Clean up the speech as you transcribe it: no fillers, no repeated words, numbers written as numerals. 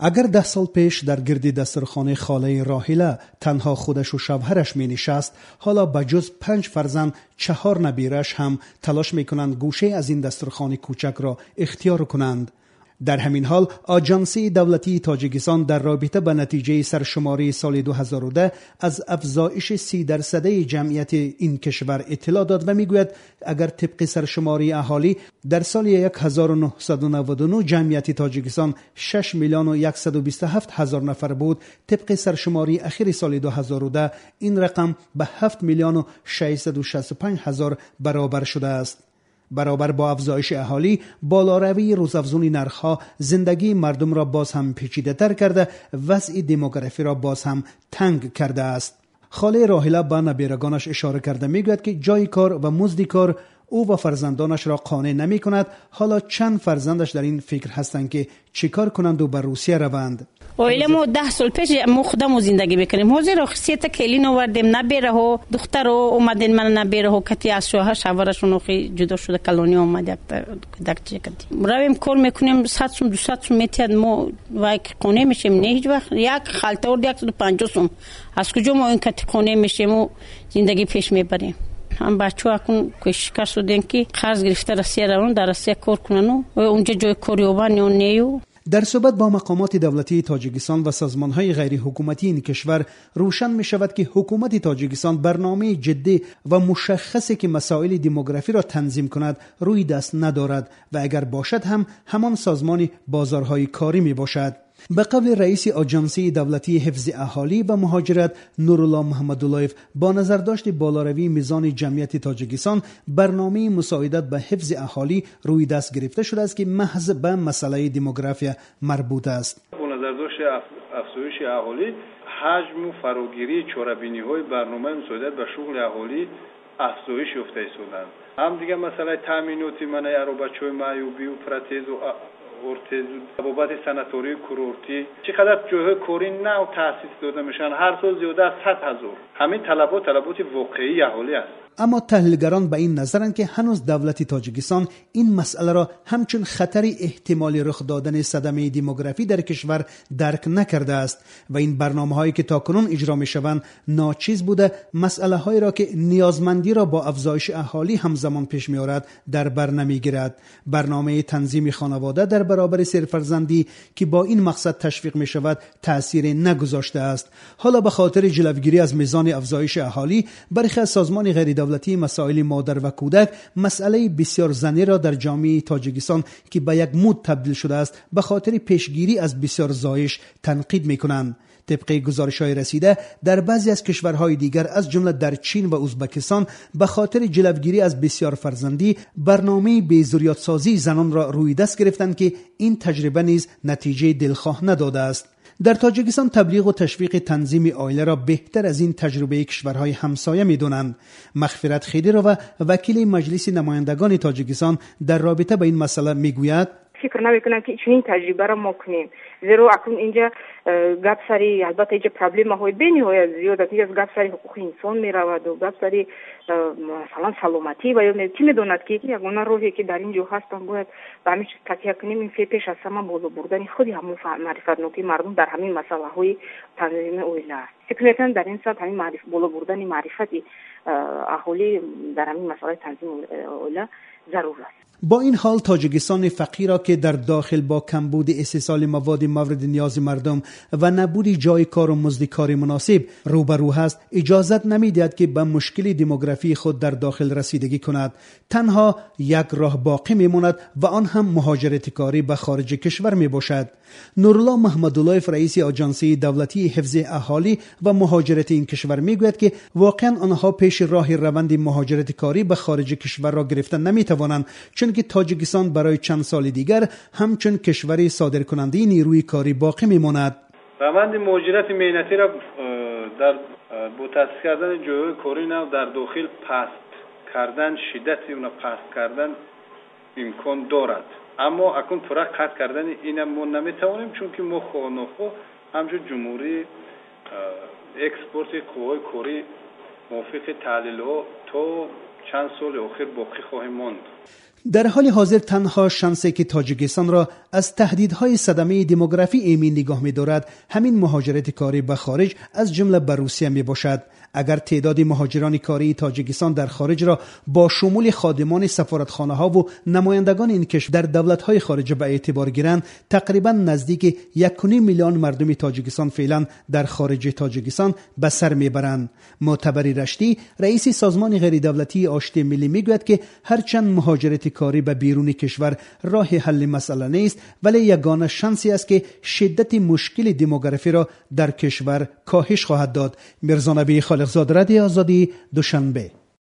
اگر 10 سال پیش در گردی دسترخوان خاله راحله تنها خودش و شوهرش می نشست، حالا بجز 5 فرزند 4 نبیرش هم تلاش می کنند گوشه از این دسترخوان کوچک را اختیار کنند. در همین حال آژانسی دولتی تاجیکستان در رابطه با نتیجه سرشماری سال 2010 از افزایش 30% جمعیت این کشور اطلاع داد و میگوید اگر طبق سرشماری اهالی در سال 1999 جمعیت تاجیکستان 6,127,000 نفر بود، طبق سرشماری اخیر سال 2010 این رقم به 7,665,000 برابر شده است. برابر با افزایش اهالی، بالاروی روزافزون نرخ‌ها زندگی مردم را باز هم پیچیده‌تر کرده، وضع دموگرافی را باز هم تنگ کرده است. خاله راحله با نبیرگانش اشاره کرده میگوید که جای کار و مزد کار او و فرزندانش را قانع نمی کند. حالا چند فرزندش در این فکر هستند که چیکار کنند و به روسیه روند. اویل ما 10 سال پیش ما خودمون زندگی میکنیم. حاضر رخصت کلی نوردیم، نبیره ها دختر اومدین من نبیره ها کتی از شوهرشون جدا شده کلونی اومد یک دکچه کردیم رویم کار میکنیم 100 سوم 200 سوم میتید ما و قانع میشیم. نه هیچ وقت یک خالته ورد 150 سوم از کجا ما این کتی قانع میشیم و زندگی پیش میبریم. هم بچه‌ها کن کوشش شدن که قرض گرفته روسیه روان در روسیه کار کنن و اونجا جای کاری وبن نیو. در صحبت با مقامات دولتی تاجیکستان و سازمان‌های غیر حکومتی این کشور روشن می‌شود که حکومت تاجیکستان برنامه جدی و مشخصی که مسائل دموگرافی را تنظیم کند روی دست ندارد و اگر باشد هم همان سازمان بازارهای کاری میباشد. به قول رئیس آژانسی دولتی حفظ اهالی و مهاجرت نورالله محمداللهیف، با نظرداشت بالاروی میزان جمعیت تاجیکستان برنامه مساعدت به حفظ اهالی روی دست گرفته شده است که محض به مسئله دموگرافی مربوط است. با نظرداشت افزایش اهالی، حجم و فراگیری چاره‌بینی‌های برنامه مساعدت به شغل اهالی افزایش یافته است. هم دیگه مسئله تامیناتی منای بچه‌های معیوبی و پرتز و ارتز بابت سناتوری کورورتی چقدر جاهای کاری نو تأسیس داده میشن هر سال زیاده از 100,000. همین طلبات واقعی اهالی است. اما تحلیلگران به این نظرند که هنوز دولت تاجیکستان این مسئله را همچون خطری احتمالی رخ دادن صدمه دموگرافی در کشور درک نکرده است و این برنامه‌هایی که تاکنون اجرا می‌شوند ناچیز بوده مسئله هایی را که نیازمندی را با افزایش اهالی همزمان پیش می‌آورد در بر نمی‌گیرد. برنامه تنظیم خانواده در برابر سرفرزندی که با این مقصد تشویق می‌شود تأثیر نگذاشته است. حالا به خاطر جلوگیری از میزان افزایش اهالی، برخی از سازمان غیر دولتی مسائل مادر و کودک مسئله بسیار زنی را در جامعه تاجیکستان که به یک مد تبدیل شده است به خاطر پیشگیری از بسیار زایش تنقید می‌کنند. طبق گزارش‌های رسیده در بعضی از کشورهای دیگر از جمله در چین و ازبکستان به خاطر جلوگیری از بسیار فرزندی برنامه بی‌ضروریات‌سازی زنان را روی دست گرفتند که این تجربه نیز نتیجه دلخواه نداده است. در تاجیکستان تبلیغ و تشویق تنظیم عائله را بهتر از این تجربه کشورهای همسایه می‌دانند. مغفرت خیدی را و وکیل مجلس نمایندگان تاجیکستان در رابطه با این مسئله میگوید فکر نمی‌کنم که چنین تجربه را ما کنیم، زیرا اکنون اینجا گپ سری البته اینجا پرابلم های بین‌نهایت زیاد است. اینجا گپ سری حقوق انسان می‌رود و گپ سری مثلا سلامتی و یا کی می‌داند که یگانه راهی که در اینجا هستن باید به همین تکیه کنیم. این پیش از همه بالا بردن خود همون معرفت نوکی مردم در همین مسائل تنظیم عائله است. فکر می‌کنم در این سطح همین بالا بردن معرفت اهالی در همین مسائل تنظیم عائله ضرور است. با این حال تاجیکستان فقیر را که در داخل با کمبود استحصال مواد مورد نیاز مردم و نبود جای کار و مزد کاری مناسب روبرو است، اجازت نمی‌دهد که به مشکل دموگرافی خود در داخل رسیدگی کند. تنها یک راه باقی میماند و آن هم مهاجرت کاری به خارج کشور میباشد. نورالله محمداللهیف رئیس آژانسی دولتی حفظ اهالی و مهاجرت این کشور میگوید که واقعا آنها پیش راه روند مهاجرت کاری به خارج کشور را گرفتن نمیتوانند، چون که تاجیکستان برای چند سال دیگر همچون کشوری صادرکننده نیروی کاری باقی میماند. روند مهاجرت مهنتی را در با تأسیس کردن جای کاری نو در داخل پست کردن، شدت اون پست کردن امکان دارد، اما اکنون پورا قطع کردن اینم ما نمیتوانیم، چون که ما خانوخو همچون جمهوری اکسپورت قوای کاری موافق تحلیل ها تا چند سال آخر باقی خواهیم ماند. در حال حاضر تنها شانسی که تاجیکستان را از تهدیدهای صدمه دموگرافی ایمن نگاه می‌دارد همین مهاجرت کاری به خارج از جمله به روسیه میباشد. اگر تعداد مهاجران کاری تاجیکستان در خارج را با شمول خادمان سفارتخانه‌ها و نمایندگان این کشور در دولت‌های خارجه به اعتبار گیرند، تقریبا نزدیک 1.5 میلیون مردم تاجیکستان فعلا در خارج تاجیکستان به سر میبرند. معتبر رشتی، رئیس سازمان غیر دولتی آشتی ملی میگوید که هرچند مهاجرت کاری به بیرون کشور راه حل مسئله نیست، ولی یگانه شانسی است که شدت مشکل دموگرافی را در کشور کاهش خواهد داد. میرزا نبی خالقزاده، رادیو آزادی، دوشنبه.